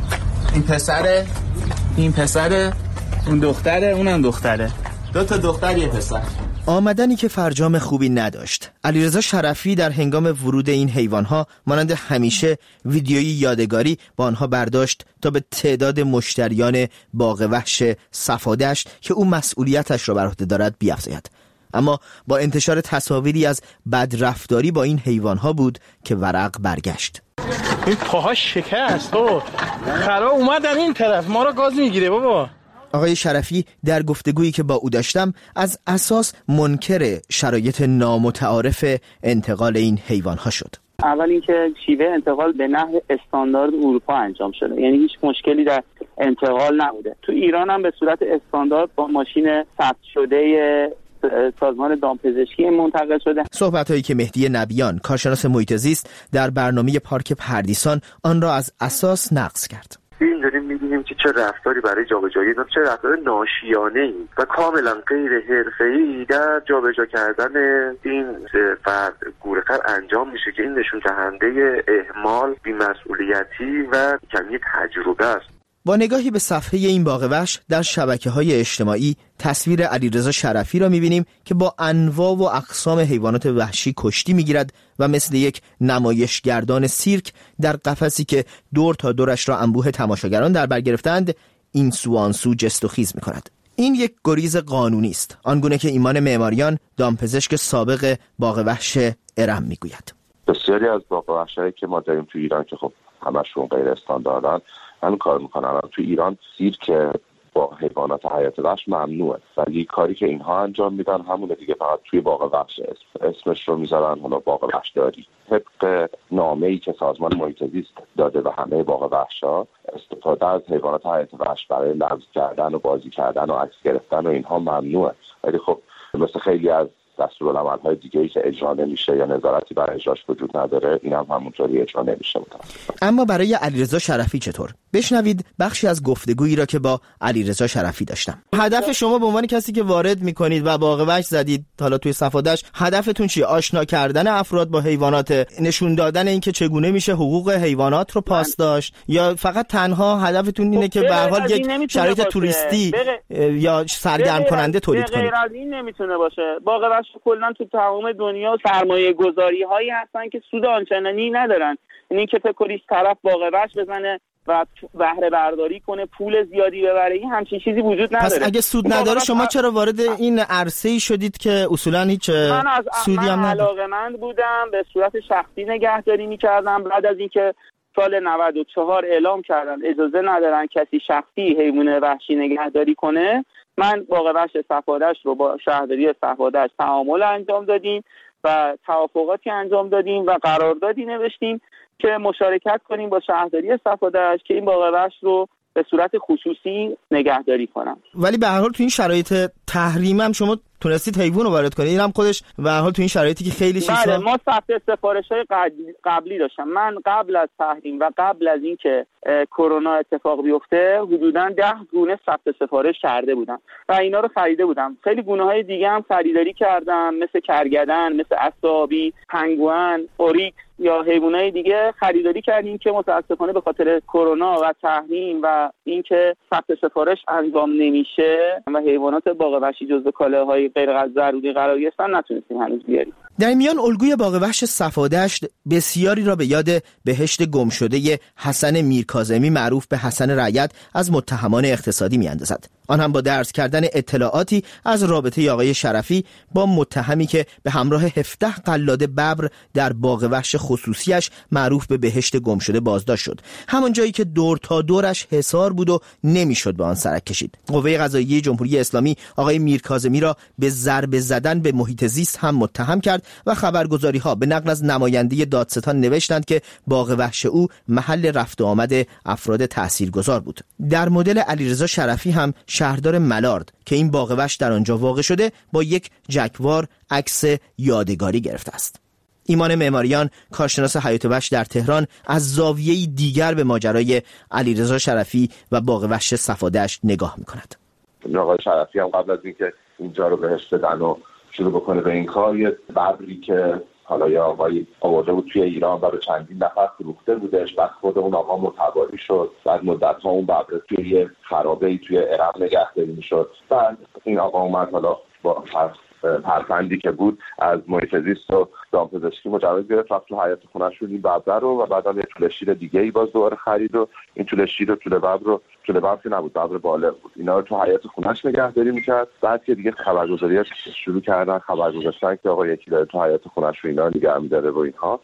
Speaker 17: این پسره، اون دختره، اونم دختره، 2 تا دختر 1 پسر.
Speaker 18: آمدنی که فرجام خوبی نداشت. علیرضا شرفی در هنگام ورود این حیوانها مانند همیشه ویدیویی یادگاری با آنها برداشت تا به تعداد مشتریان باغ وحش صفادشت که او مسئولیتش را بر عهده دارد بیفزاید. اما با انتشار تصاویری از بدرفتاری با این حیوانها بود که ورق برگشت.
Speaker 19: این پاهاش شکست بابا، خرا اومدن این طرف ما را گاز میگیره بابا.
Speaker 18: آقای شرفی در گفتگویی که با او داشتم از اساس منکر شرایط نامتعارف انتقال این حیوانها شد.
Speaker 20: اول اینکه شیوه انتقال به نحو استاندارد اروپا انجام شده، یعنی هیچ مشکلی در انتقال نبوده. تو ایران هم به صورت استاندارد با ماشین ثبت شده سازمان دامپزشکی منتقل شده.
Speaker 18: صحبت‌هایی که مهدی نبیان کارشناس محیط زیست در برنامه پارک پردیسان آن را از اساس نقض کرد.
Speaker 21: این داریم می‌بینیم که چه رفتاری برای جابجایی، چه رفتار ناشیانه‌ای و کاملا غیر حرفه‌ای در جابجا کردن این فرد گورخر انجام میشه که این نشون دهنده اهمال، بی‌مسئولیتی و کمی تجربه است.
Speaker 18: با نگاهی به صفحه این باغ وحش در شبکه‌های اجتماعی تصویر علیرضا شرفی را می‌بینیم که با انواع و اقسام حیوانات وحشی کشتی می‌گیرد و مثل یک نمایشگردان سیرک در قفسی که دور تا دورش را انبوه تماشاگران در بر گرفتند این سو آن سو جست و خیز می‌کند. این یک گریز قانونی است، آنگونه که ایمان معماریان دامپزشک سابق باغ وحش ارم می‌گوید.
Speaker 21: بسیاری از باغ وحشایی که ما داریم تو ایران که خب همشون غیر استانداردن همین کار میکنن. تو ایران سیرک با حیوانات حیات وحش ممنوعه، ولی کاری که اینها انجام میدن همونه دیگه، فقط توی باغ وحش اسمش رو میذارن حالا باغ وحش داری. طبق نامه‌ای که سازمان محیط زیست داده و همه باغ وحش‌ها استفاده از حیوانات حیات وحش برای لمس کردن و بازی کردن و عکس گرفتن و اینها ممنوعه، ولی خب مثل خیلی از دستورالعمل‌های دیگه‌ای که اجرا نمیشه یا نظارتی بر اجراش وجود نداره، این هم همونطوری اجرا نمیشه.
Speaker 18: اما برای علیرضا شرفی چطور؟ بشنوید بخشی از گفتگویی را که با علیرضا شرفی داشتم. هدف شما به عنوان کسی که وارد میکنید و باغ وحش زدید حالا توی صفادشت، هدفتون چیه؟ آشنا کردن افراد با حیوانات، نشون دادن اینکه چگونه میشه حقوق حیوانات رو پاس داشت، یا فقط تنها هدفتون اینه که به هر حال یک شرایط توریستی یا سرگرم کننده تولید کنید؟
Speaker 20: غیر از این نمیتونه باشه. باغ وحش کلا تو تمام دنیا سرمایه‌گذاری هایی هستن که سود آنچنانی ندارن، یعنی که فکر طرف باغ وحش بزنه و بهره برداری کنه پول زیادی ببره، این همچین چیزی وجود نداره.
Speaker 18: پس اگه سود نداره شما چرا وارد این عرصه‌ای شدید که اصولا هیچ سودی هم نداره؟
Speaker 20: من علاقه‌مند بودم، به صورت شخصی نگهداری می‌کردم. بعد از اینکه سال 94 اعلام کردن اجازه ندارن کسی شخصی حیوان وحشی نگهداری کنه، من باغ وحش صفادشت رو با شهرداری صفادشت تعامل انجام دادیم و توافقاتی انجام دادیم و قراردادی نوشتیم که مشارکت کنیم با شهرداری صفادشت که این باغ وحش رو به صورت خصوصی نگهداری کنم.
Speaker 18: ولی به هر حال تو این شرایط تحریم هم شما تونستید حیوان رو وارد کنید. اینم خودش به هر حال تو این شرایطی که خیلی چیزا
Speaker 20: بله، ما ثبت سفارش‌های قبلی داشتم. من قبل از تحریم و قبل از اینکه کرونا اتفاق بیفته حدوداً 10 گونه ثبت سفارش کرده بودم و اینا رو خریده بودم. خیلی گونه‌های دیگه هم خریداری کردم، مثل کرگدن، مثل عصابی، پنگوئن، اوریکس یا حیوانات دیگه خریداری کردیم که متاسفانه به خاطر کرونا و تحریم و اینکه ثبت سفارش انجام نمیشه و حیوانات باغ وحشی جزو کالاهای غیر ضروری قرار گرفتن نتونستیم هنوز بیاریم.
Speaker 18: در این میان الگوی باغ وحش صفادشت بسیاری را به یاد بهشت گمشده حسن میرکاظمی معروف به حسن رعیت از متهمان اقتصادی میاندازد. آن هم با درس کردن اطلاعاتی از رابطه آقای شرفی با متهمی که به همراه 17 قلاده ببر در باغ وحش خصوصیش معروف به بهشت گمشده بازداشت شد. همان جایی که دور تا دورش حصار بود و نمیشد به آن سرک کشید. قوه قضاییه جمهوری اسلامی آقای میرکاظمی را به ضربه زدن به محیط زیست هم متهم کرد و خبرگزاری‌ها به نقل از نماینده دادستان نوشتند که باغ وحش او محل رفت و آمد افراد تاثیرگذار بود. در مدل علیرضا شرفی هم شهردار ملارد که این باغ وحش در آنجا واقع شده با یک جگوار عکس یادگاری گرفته است. ایمان معماریان، کارشناس حیات وحش در تهران، از زاویه‌ای دیگر به ماجرای علیرضا شرفی و باغ وحش صفادشت نگاه می‌کند.
Speaker 21: آقای شرفی هم قبل از اینکه اینجا رو بهش بدن و شروع بکنه به این کار، یه ببری که حالا یا آقایی آورده بود توی ایران و به چندین نفر فروخته بودش، بعد خود اون آقا متواری شد، بعد مدت‌ها اون ببر توی یه خرابه‌ای توی ارم نگهداری می‌شد. بعد این آقا اومد حالا با پرفندی که بود از محیط زیست و دامپزشکی مجوز گرفت، رفت تو حیاط خونه‌شون این ببر رو و بعدم یه توله شیر دیگه‌ای باز دوباره خرید و این توله شیر و توله ببر که نبود، ببر بالغ بود، اینا رو تو حیاط خونه‌اش نگهداری می‌کرد. بعد که دیگه خبرگزاری‌ها شروع کردن خبر گذاشتن که آقا یکی داره تو حیاط خونه‌ش و اینا نگه می‌داره و اینها،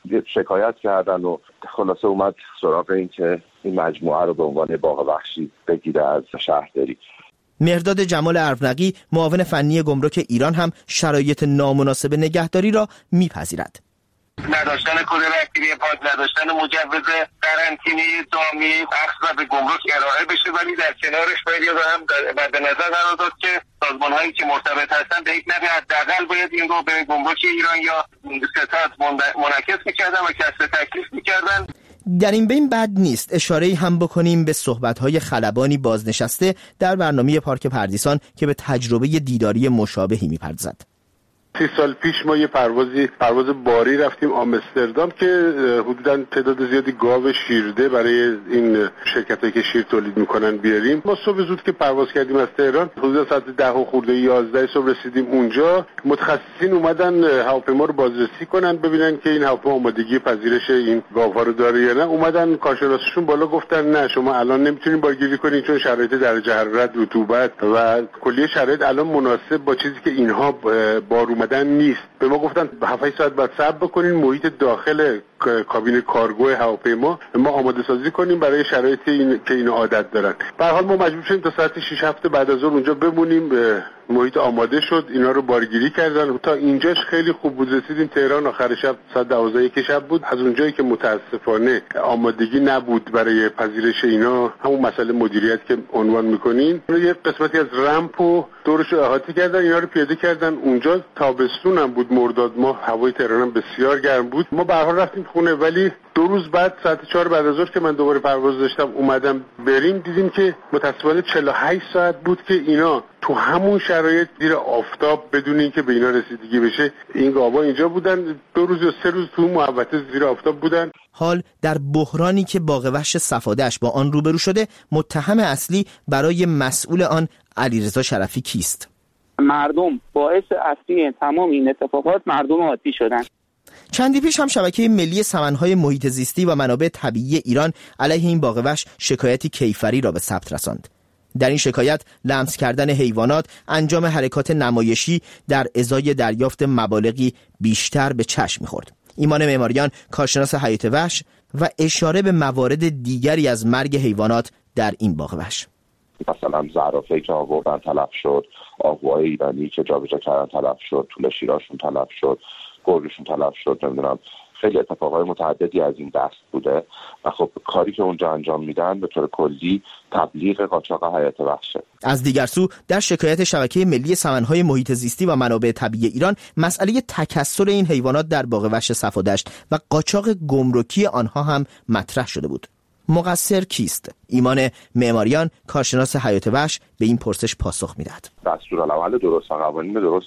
Speaker 21: شکایت کردن و خلاصه اومد سراغ این که این مجموعه رو به عنوان باغ وحشی بگیره از شهرداری.
Speaker 18: مهرداد جمال ارونقی، معاون فنی گمرک ایران، هم شرایط نامناسب نگهداری را میپذیرد.
Speaker 3: نداشتن کد رکیبی پاک، نداشتن مجوز قرنطینه دامی، اخذ به گمرک ارائه بشه، ولی در کنارش باید هم مد نظر قرار داد که سازمان‌هایی که مرتبط هستن به یک نحوی حداقل باید این رو به گمرک ایران یا ستاد منعکس می‌کردن و کسب تکلیف می‌کردن.
Speaker 18: در این بین بد نیست اشاره‌ای هم بکنیم به صحبت‌های خلبانی بازنشسته در برنامه پارک پردیسان که به تجربه دیداری مشابهی می‌پردازد.
Speaker 22: 30 سال پیش ما یه پرواز باری رفتیم آمستردام که حدوداً تعداد زیادی گاو شیرده برای این شرکتایی که شیر تولید میکنن بیاریم. ما صبح زود که پرواز کردیم از تهران حدود ساعت 10 خورده 11 صبح رسیدیم اونجا. متخصصین اومدن هواپیما رو بازرسی کنن ببینن که این هواپیما آمادگی پذیرش این گاوها رو داره یا نه. اومدن کارشناسشون بالا گفتن نه شما الان نمیتونین بارگیری کنین چون شرایط درجه حرارت، رطوبت و کلیه شرایط الان مناسب با چیزی که اینها بار اومدن نیست. به ما گفتن 7 ساعت بعد صبر بکنین، محیط داخل کابین کارگو هواپیما ما آماده سازی کنیم برای شرایطی که اینو عادت دارن. به هر حال ما مجبور شدیم تا ساعت 6-7 بعد از ظهر اونجا بمونیم. محیط آماده شد، اینا رو بارگیری کردن. تا اینجاش خیلی خوب بود. رسیدیم تهران آخر شب ساعت 12 شب بود. از اونجایی که متاسفانه آمادگی نبود برای پذیرش اینا، همون مسئله مدیریت که عنوان میکنین، یه قسمتی از رمپو دورش رو احاطه کردن، اینا رو پیاده کردن. اونجا تابستون هم بود، مرداد ماه، هوای تهران هم بسیار گرم بود. ما به هر حال رفتیم خونه، ولی 2 روز بعد ساعت 4 بعد از ظهر که من دوباره پرواز داشتم اومدم بریم، دیدیم که متاسفانه 48 ساعت بود که اینا تو همون شرایط زیر آفتاب بدون اینکه به اینا رسیدگی بشه این گاوا اینجا بودن. 2 روز یا 3 روز تو محوطه زیر آفتاب بودن.
Speaker 18: حال در بحرانی که باغ وحش صفادشت با آن روبرو شده، متهم اصلی برای مسئول آن علیرضا شرفی کیست؟
Speaker 20: مردم باعث اصلی تمام این اتفاقات مردم عادی شدن.
Speaker 18: چندی پیش هم شبکه ملی سمن‌های محیط زیستی و منابع طبیعی ایران علیه این باغ وحش شکایتی کیفری را به ثبت رساند. در این شکایت لمس کردن حیوانات، انجام حرکات نمایشی در ازای دریافت مبالغی بیشتر به چشم می‌خورد. ایمان معماریان، کارشناس حیات وحش، و اشاره به موارد دیگری از مرگ حیوانات در این باغ وحش.
Speaker 21: مثلا زرافه‌ای که آوردن تلف شد، آهوهای ایرانی که جابجا کردن تلف شد، توله شیراشون تلف شد، گرگشون تلف شد، نمیدونم خیلی اتفاقای متعددی از این دست بوده و خب کاری که اونجا انجام میدن به طور کلی تبلیغ قاچاق حیات وحشه.
Speaker 18: از دیگر سو در شکایت شبکه ملی سمن‌های محیط زیستی و منابع طبیعی ایران، مسئله تکثر این حیوانات در باغ وحش صفادشت و قاچاق گمرکی آنها هم مطرح شده بود. مقصر کیست؟ ایمان معماریان، کارشناس حیات وحش، به این پرسش پاسخ میدهد.
Speaker 21: دستورالعمل درست و قوانین درست رو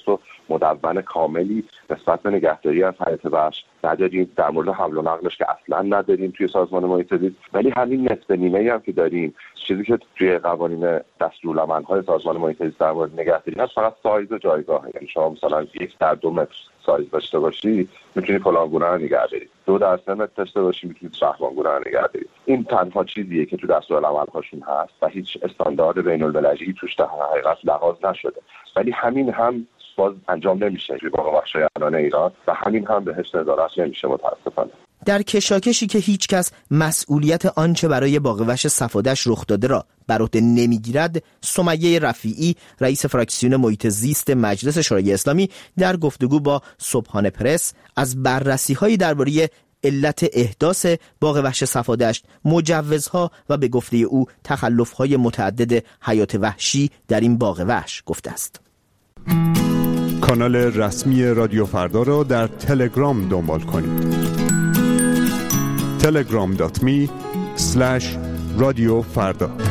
Speaker 21: مدون کاملی نسبت به نگهداری از حیات وحش نداریم. در مورد حمل و نقلش که اصلا نداریم توی سازمان محیط زیست، ولی همین نصف نیمه‌ای هم که داریم، چیزی که توی قوانین دستورالعمل‌های سازمان محیط زیست در مورد نگهداری هست فقط سایز و جایگاهه. یعنی شما مثلا 1/2 متر سایز داشته باشی میتونی فلان گونه رو نگه داری، 2/3 متر داشته باشی میتونی فلان گونه رو نگه داری. این تنها چیزیه که تو دستورالعمل‌هاشون هست و هیچ استاندارد بین‌المللی توش در حقیقت لحاظ نشده، ولی همین هم باز انجام نمیشه توی باغ‌وحش‌های الان ایران و همین هم بهش نظارت نمیشه متاسفانه.
Speaker 18: در کشاکشی که هیچ کس مسئولیت آنچه برای باغ‌وحش صفادش رخ داده را بر عهده نمیگیرد، سمیه رفیعی رئیس فراکسیون محیط زیست مجلس شورای اسلامی در گفتگو با صبحانه پرس از بررسی‌هایی درباره علت احداث باغ‌وحش صفادشت، مجوزها و به گفته او تخلف‌های متعدد حیات وحشی در این باغ‌وحش گفته است.
Speaker 2: کانال رسمی رادیو فردا را در تلگرام دنبال کنید. telegram.me/رادیو فردا